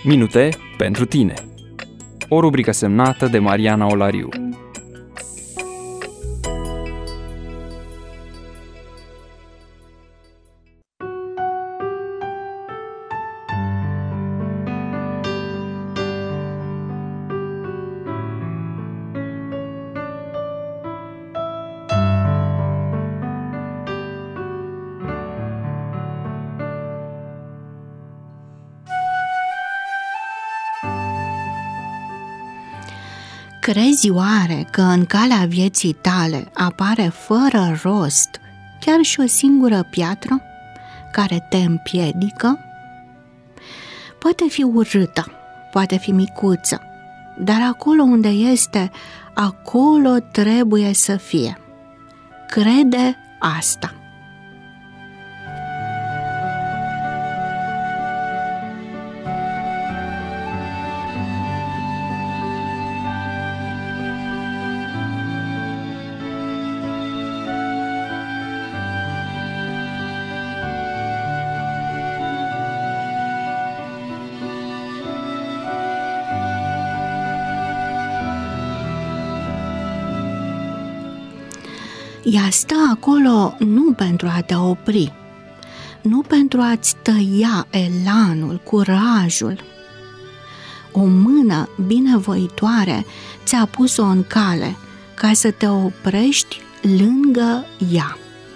Minute pentru tine. O rubrică semnată de Mariana Olariu. Crezi oare că în calea vieții tale apare fără rost chiar și o singură piatră care te împiedică? Poate fi urâtă, poate fi micuță, dar acolo unde este, acolo trebuie să fie. Crede asta. Ea stă acolo nu pentru a te opri, nu pentru a-ți tăia elanul, curajul. O mână binevoitoare ți-a pus-o în cale ca să te oprești lângă ea.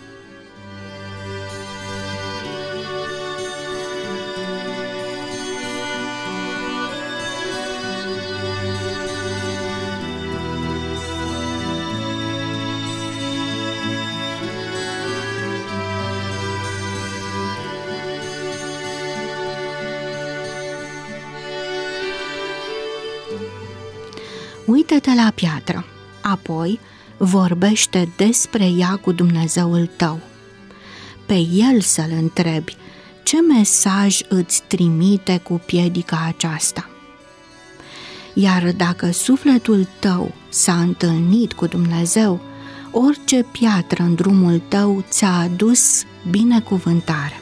Uită-te la piatră, apoi vorbește despre ea cu Dumnezeul tău. Pe El să-L întrebi ce mesaj îți trimite cu piedica aceasta. Iar dacă sufletul tău s-a întâlnit cu Dumnezeu, orice piatră în drumul tău ți-a adus binecuvântare.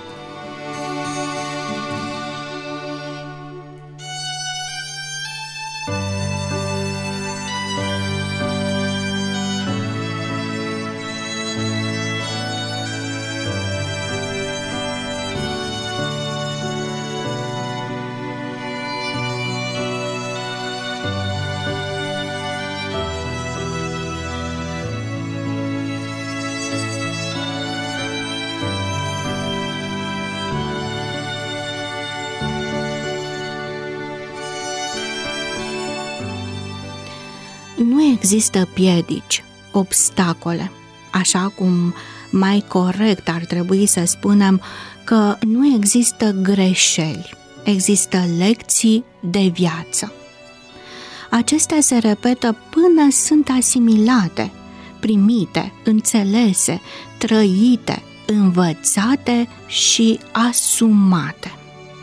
Nu există piedici, obstacole, așa cum mai corect ar trebui să spunem că nu există greșeli, există lecții de viață. Acestea se repetă până sunt asimilate, primite, înțelese, trăite, învățate și asumate.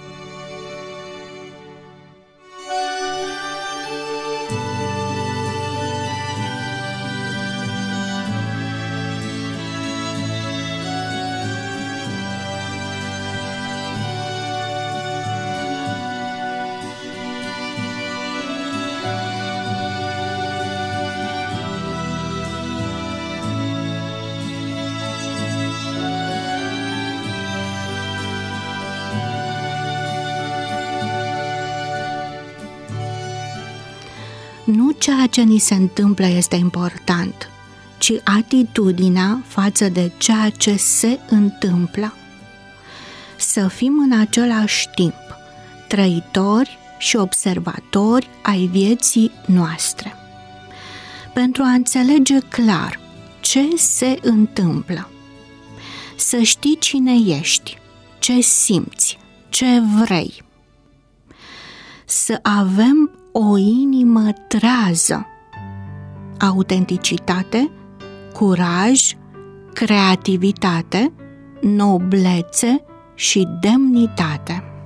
Nu ceea ce ni se întâmplă este important, ci atitudinea față de ceea ce se întâmplă. Să fim în același timp trăitori și observatori ai vieții noastre, pentru a înțelege clar ce se întâmplă. Să știi cine ești, ce simți, ce vrei. Să avem o inimă trează, autenticitate, curaj, creativitate, noblețe și demnitate.